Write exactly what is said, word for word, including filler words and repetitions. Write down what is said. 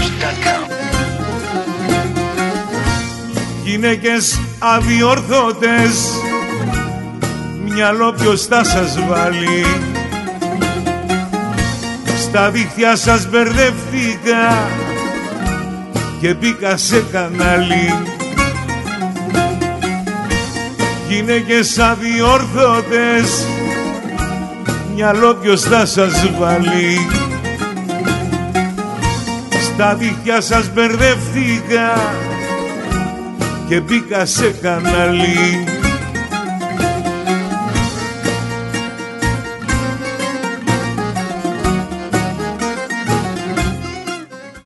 τελεία com. Γυναίκες αδιόρθωτες, μυαλό ποιος θα σας βάλει. Στα δίχτυα σας μπερδεύτηκα και μπήκα σε κανάλι. Γυναίκες αδιόρθωτες, μυαλό ποιος θα σας βάλει. Στα δίχτυα σας μπερδεύτηκα και μπήκα σε κανάλι.